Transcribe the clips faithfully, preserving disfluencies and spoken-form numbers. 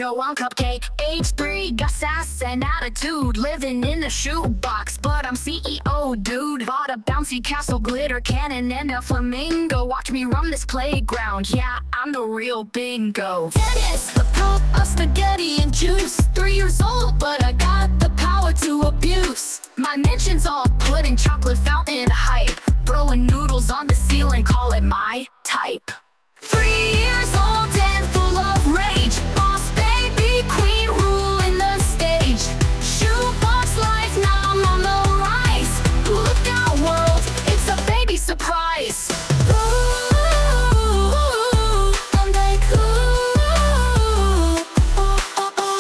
know I'm cupcake. Age three, got sass and attitude. Living in a shoebox, but I'm C E O, dude. Bought a bouncy castle, glitter cannon, and a flamingo. Watch me run this playground, yeah, I'm the real bingo. Dennis, the pop of spaghetti and juice. Three years old, but I got the power to abuse. My mentions all pudding, chocolate fountain hype. Throwing noodles on the ceiling, call it my type. Three years old and full of rage. Boss baby, queen, ruling the stage. Shoebox life, now I'm on the rise. Look out world, it's a baby surprise. Ooh, I'm like ooh, oh, oh, oh,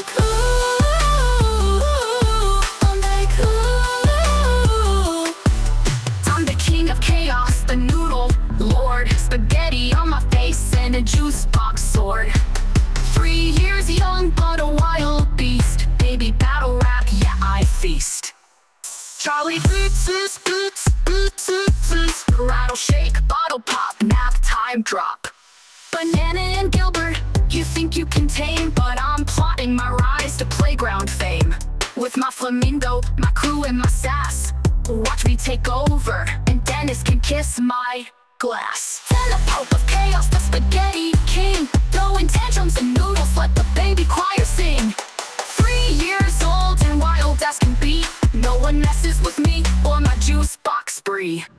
cool. I'm like ooh. I'm the king of chaos, the noodle lord. Spaghetti on my face and a juice box sword. Three years young, but a wild beast. Baby battle rap, yeah, I feast. Charlie boots, boots, boots, boots, boots. Rattle shake, bottle pop, nap time drop. Banana and Gilbert, you think you can tame, but I'm plotting my rise to playground fame. With my flamingo, my crew, and my sass. Watch me take over, and Dennis can kiss my glass. Then the Pope of Chaos, the spaghetti king. Throwing tantrums and noodles, let the baby choir sing. Three years old and wild as can be. No one messes with me or my juice box spree.